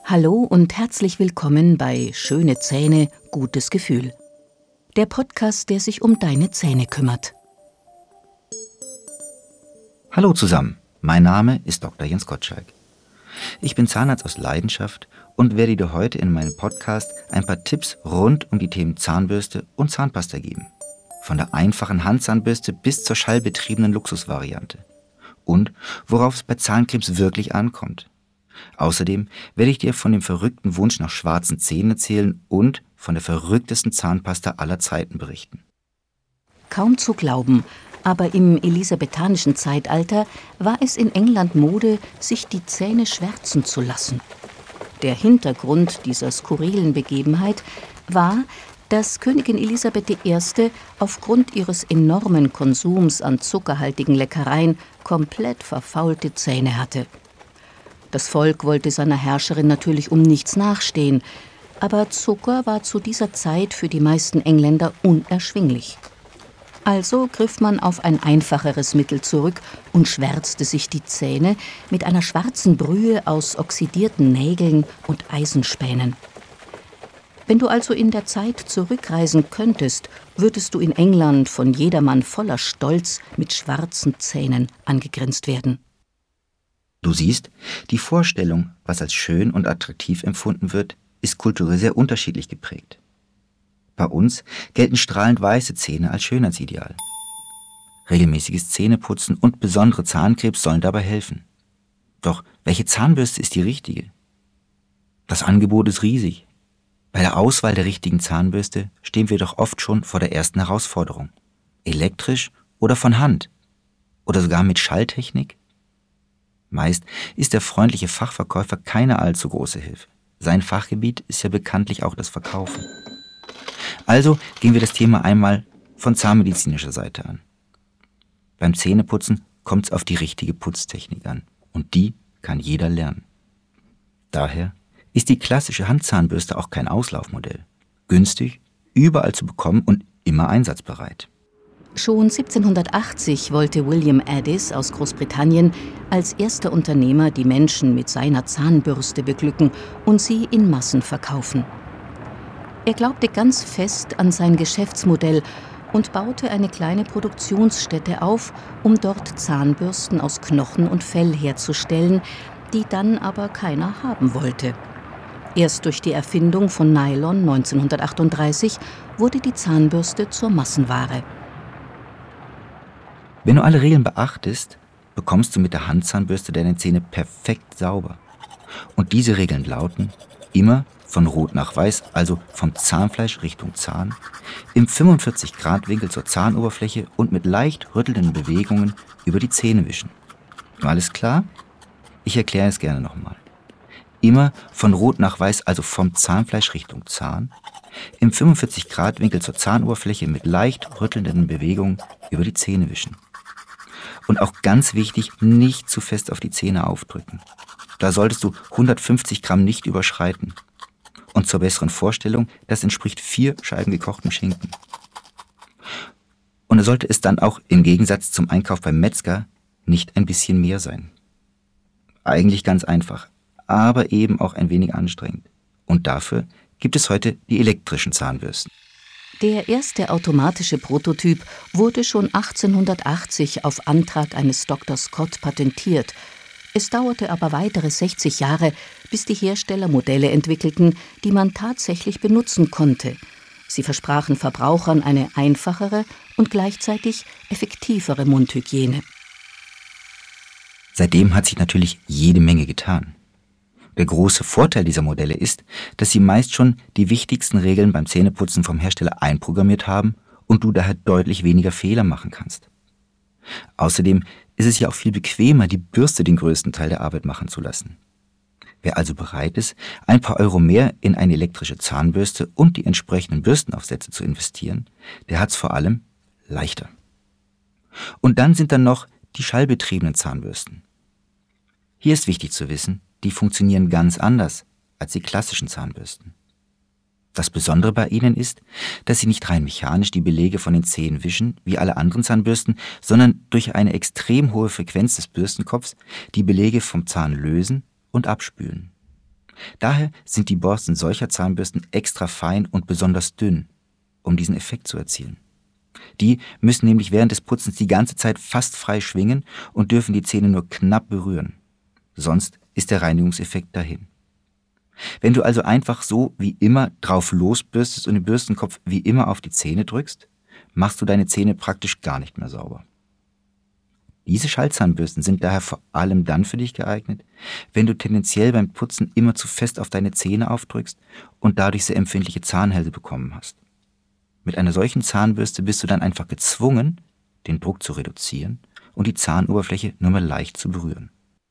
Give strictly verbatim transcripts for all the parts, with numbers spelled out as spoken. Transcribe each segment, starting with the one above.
Hallo und herzlich willkommen bei Schöne Zähne, gutes Gefühl. Der Podcast, der sich um deine Zähne kümmert. Hallo zusammen, mein Name ist Doktor Jens Gottschalk. Ich bin Zahnarzt aus Leidenschaft und werde dir heute in meinem Podcast ein paar Tipps rund um die Themen Zahnbürste und Zahnpasta geben. Von der einfachen Handzahnbürste bis zur schallbetriebenen Luxusvariante. Und worauf es bei Zahnkrebs wirklich ankommt. Außerdem werde ich dir von dem verrückten Wunsch nach schwarzen Zähnen erzählen und von der verrücktesten Zahnpasta aller Zeiten berichten. Kaum zu glauben, aber im elisabethanischen Zeitalter war es in England Mode, sich die Zähne schwärzen zu lassen. Der Hintergrund dieser skurrilen Begebenheit war, dass Königin Elisabeth die Erste aufgrund ihres enormen Konsums an zuckerhaltigen Leckereien komplett verfaulte Zähne hatte. Das Volk wollte seiner Herrscherin natürlich um nichts nachstehen, aber Zucker war zu dieser Zeit für die meisten Engländer unerschwinglich. Also griff man auf ein einfacheres Mittel zurück und schwärzte sich die Zähne mit einer schwarzen Brühe aus oxidierten Nägeln und Eisenspänen. Wenn du also in der Zeit zurückreisen könntest, würdest du in England von jedermann voller Stolz mit schwarzen Zähnen angegrinst werden. Du siehst, die Vorstellung, was als schön und attraktiv empfunden wird, ist kulturell sehr unterschiedlich geprägt. Bei uns gelten strahlend weiße Zähne als Schönheitsideal. Regelmäßiges Zähneputzen und besondere Zahnkrebs sollen dabei helfen. Doch welche Zahnbürste ist die richtige? Das Angebot ist riesig. Bei der Auswahl der richtigen Zahnbürste stehen wir doch oft schon vor der ersten Herausforderung. Elektrisch oder von Hand? Oder sogar mit Schalltechnik? Meist ist der freundliche Fachverkäufer keine allzu große Hilfe. Sein Fachgebiet ist ja bekanntlich auch das Verkaufen. Also gehen wir das Thema einmal von zahnmedizinischer Seite an. Beim Zähneputzen kommt es auf die richtige Putztechnik an. Und die kann jeder lernen. Daher ist die klassische Handzahnbürste auch kein Auslaufmodell. Günstig, überall zu bekommen und immer einsatzbereit. Schon siebzehnhundertachtzig wollte William Addis aus Großbritannien als erster Unternehmer die Menschen mit seiner Zahnbürste beglücken und sie in Massen verkaufen. Er glaubte ganz fest an sein Geschäftsmodell und baute eine kleine Produktionsstätte auf, um dort Zahnbürsten aus Knochen und Fell herzustellen, die dann aber keiner haben wollte. Erst durch die Erfindung von Nylon neunzehnhundertachtunddreißig wurde die Zahnbürste zur Massenware. Wenn du alle Regeln beachtest, bekommst du mit der Handzahnbürste deine Zähne perfekt sauber. Und diese Regeln lauten: immer von Rot nach Weiß, also vom Zahnfleisch Richtung Zahn, im fünfundvierzig Grad Winkel zur Zahnoberfläche und mit leicht rüttelnden Bewegungen über die Zähne wischen. Alles klar? Ich erkläre es gerne nochmal. Immer von Rot nach Weiß, also vom Zahnfleisch Richtung Zahn, im fünfundvierzig Grad Winkel zur Zahnoberfläche mit leicht rüttelnden Bewegungen über die Zähne wischen. Und auch ganz wichtig, nicht zu fest auf die Zähne aufdrücken. Da solltest du hundertfünfzig Gramm nicht überschreiten. Und zur besseren Vorstellung, das entspricht vier Scheiben gekochten Schinken. Und da sollte es dann auch im Gegensatz zum Einkauf beim Metzger nicht ein bisschen mehr sein. Eigentlich ganz einfach, aber eben auch ein wenig anstrengend. Und dafür gibt es heute die elektrischen Zahnbürsten. Der erste automatische Prototyp wurde schon achtzehnhundertachtzig auf Antrag eines Doktor Scott patentiert. Es dauerte aber weitere sechzig Jahre, bis die Hersteller Modelle entwickelten, die man tatsächlich benutzen konnte. Sie versprachen Verbrauchern eine einfachere und gleichzeitig effektivere Mundhygiene. Seitdem hat sich natürlich jede Menge getan. Der große Vorteil dieser Modelle ist, dass sie meist schon die wichtigsten Regeln beim Zähneputzen vom Hersteller einprogrammiert haben und du daher deutlich weniger Fehler machen kannst. Außerdem ist es ja auch viel bequemer, die Bürste den größten Teil der Arbeit machen zu lassen. Wer also bereit ist, ein paar Euro mehr in eine elektrische Zahnbürste und die entsprechenden Bürstenaufsätze zu investieren, der hat es vor allem leichter. Und dann sind da noch die schallbetriebenen Zahnbürsten. Hier ist wichtig zu wissen, die funktionieren ganz anders als die klassischen Zahnbürsten. Das Besondere bei ihnen ist, dass sie nicht rein mechanisch die Belege von den Zähnen wischen, wie alle anderen Zahnbürsten, sondern durch eine extrem hohe Frequenz des Bürstenkopfs die Belege vom Zahn lösen und abspülen. Daher sind die Borsten solcher Zahnbürsten extra fein und besonders dünn, um diesen Effekt zu erzielen. Die müssen nämlich während des Putzens die ganze Zeit fast frei schwingen und dürfen die Zähne nur knapp berühren. Sonst ist der Reinigungseffekt dahin. Wenn du also einfach so wie immer drauf losbürstest und den Bürstenkopf wie immer auf die Zähne drückst, machst du deine Zähne praktisch gar nicht mehr sauber. Diese Schallzahnbürsten sind daher vor allem dann für dich geeignet, wenn du tendenziell beim Putzen immer zu fest auf deine Zähne aufdrückst und dadurch sehr empfindliche Zahnhälse bekommen hast. Mit einer solchen Zahnbürste bist du dann einfach gezwungen, den Druck zu reduzieren und die Zahnoberfläche nur mal leicht zu berühren.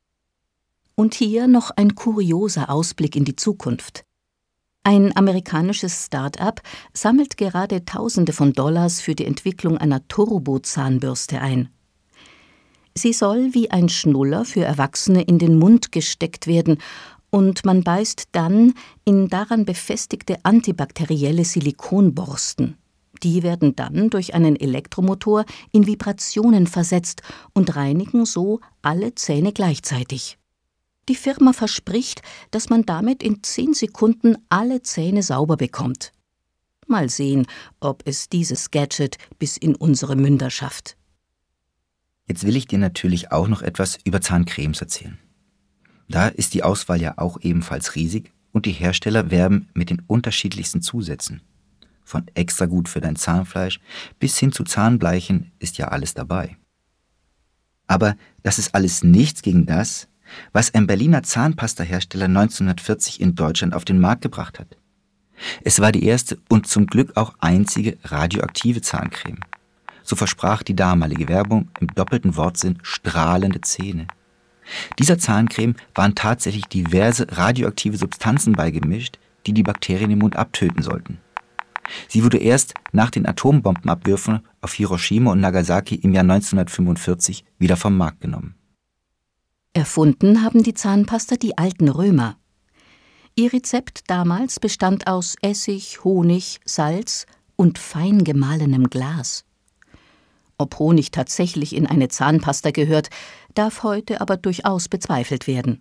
Und hier noch ein kurioser Ausblick in die Zukunft. Ein amerikanisches Start-up sammelt gerade Tausende von Dollars für die Entwicklung einer Turbo-Zahnbürste ein. Sie soll wie ein Schnuller für Erwachsene in den Mund gesteckt werden und man beißt dann in daran befestigte antibakterielle Silikonborsten. Die werden dann durch einen Elektromotor in Vibrationen versetzt und reinigen so alle Zähne gleichzeitig. Die Firma verspricht, dass man damit in zehn Sekunden alle Zähne sauber bekommt. Mal sehen, ob es dieses Gadget bis in unsere Münder schafft. Jetzt will ich dir natürlich auch noch etwas über Zahncremes erzählen. Da ist die Auswahl ja auch ebenfalls riesig und die Hersteller werben mit den unterschiedlichsten Zusätzen. Von extra gut für dein Zahnfleisch bis hin zu Zahnbleichen ist ja alles dabei. Aber das ist alles nichts gegen das, was ein Berliner Zahnpastahersteller neunzehnhundertvierzig in Deutschland auf den Markt gebracht hat. Es war die erste und zum Glück auch einzige radioaktive Zahncreme. So versprach die damalige Werbung im doppelten Wortsinn strahlende Zähne. Dieser Zahncreme waren tatsächlich diverse radioaktive Substanzen beigemischt, die die Bakterien im Mund abtöten sollten. Sie wurde erst nach den Atombombenabwürfen auf Hiroshima und Nagasaki im Jahr neunzehnhundertfünfundvierzig wieder vom Markt genommen. Erfunden haben die Zahnpasta die alten Römer. Ihr Rezept damals bestand aus Essig, Honig, Salz und fein gemahlenem Glas. Ob Honig tatsächlich in eine Zahnpasta gehört, darf heute aber durchaus bezweifelt werden.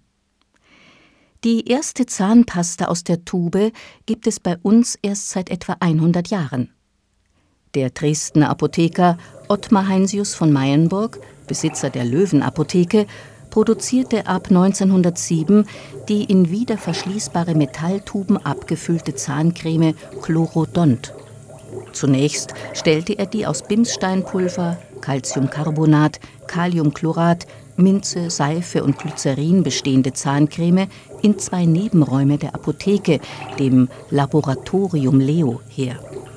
Die erste Zahnpasta aus der Tube gibt es bei uns erst seit etwa hundert Jahren. Der Dresdner Apotheker Ottmar Heinsius von Meyenburg, Besitzer der Löwen-Apotheke, produzierte ab neunzehnhundertsieben die in wiederverschließbare Metalltuben abgefüllte Zahncreme Chlorodont. Zunächst stellte er die aus Bimssteinpulver, Calciumcarbonat, Kaliumchlorat, Minze, Seife und Glycerin bestehende Zahncreme in zwei Nebenräume der Apotheke, dem Laboratorium Leo, her.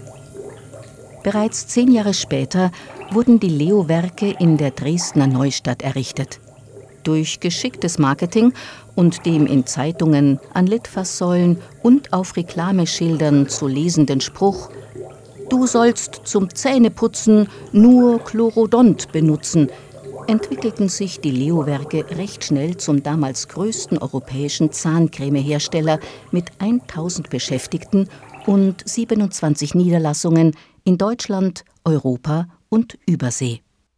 Bereits zehn Jahre später wurden die Leo-Werke in der Dresdner Neustadt errichtet. Durch geschicktes Marketing und dem in Zeitungen, an Litfaßsäulen und auf Reklameschildern zu lesenden Spruch »Du sollst zum Zähneputzen nur Chlorodont benutzen«, entwickelten sich die Leo-Werke recht schnell zum damals größten europäischen Zahncremehersteller mit tausend Beschäftigten und siebenundzwanzig Niederlassungen in Deutschland, Europa und Übersee.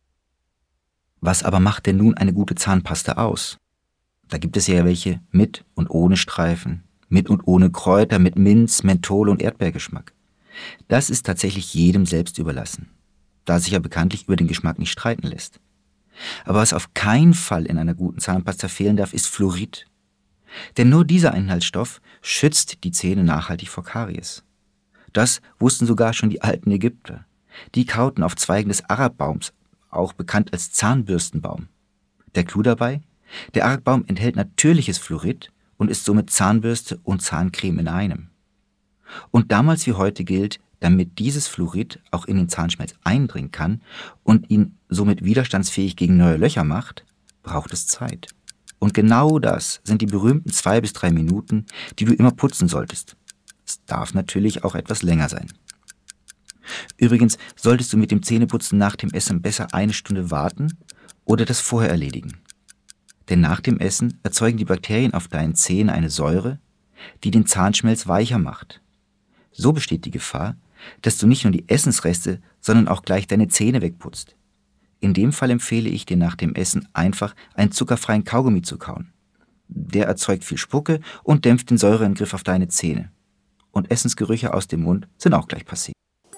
Was aber macht denn nun eine gute Zahnpasta aus? Da gibt es ja welche mit und ohne Streifen, mit und ohne Kräuter, mit Minz, Menthol und Erdbeergeschmack. Das ist tatsächlich jedem selbst überlassen, da sich ja bekanntlich über den Geschmack nicht streiten lässt. Aber was auf keinen Fall in einer guten Zahnpasta fehlen darf, ist Fluorid. Denn nur dieser Inhaltsstoff schützt die Zähne nachhaltig vor Karies. Das wussten sogar schon die alten Ägypter. Die kauten auf Zweigen des Arabbaums, auch bekannt als Zahnbürstenbaum. Der Clou dabei? Der Arabbaum enthält natürliches Fluorid und ist somit Zahnbürste und Zahncreme in einem. Und damals wie heute gilt, damit dieses Fluorid auch in den Zahnschmelz eindringen kann und ihn somit widerstandsfähig gegen neue Löcher macht, braucht es Zeit. Und genau das sind die berühmten zwei bis drei Minuten, die du immer putzen solltest. Es darf natürlich auch etwas länger sein. Übrigens solltest du mit dem Zähneputzen nach dem Essen besser eine Stunde warten oder das vorher erledigen. Denn nach dem Essen erzeugen die Bakterien auf deinen Zähnen eine Säure, die den Zahnschmelz weicher macht. So besteht die Gefahr, dass du nicht nur die Essensreste, sondern auch gleich deine Zähne wegputzt. In dem Fall empfehle ich dir nach dem Essen einfach einen zuckerfreien Kaugummi zu kauen. Der erzeugt viel Spucke und dämpft den Säureingriff auf deine Zähne. Und Essensgerüche aus dem Mund sind auch gleich passé.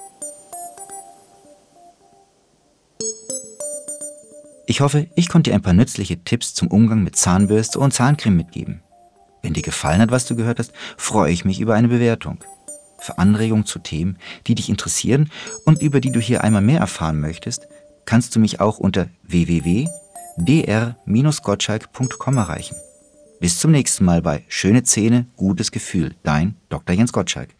Ich hoffe, ich konnte dir ein paar nützliche Tipps zum Umgang mit Zahnbürste und Zahncreme mitgeben. Wenn dir gefallen hat, was du gehört hast, freue ich mich über eine Bewertung. Für Anregungen zu Themen, die dich interessieren und über die du hier einmal mehr erfahren möchtest, kannst du mich auch unter w w w punkt d r Bindestrich gottschalk punkt com erreichen. Bis zum nächsten Mal bei Schöne Zähne, gutes Gefühl. Dein Doktor Jens Gottschalk.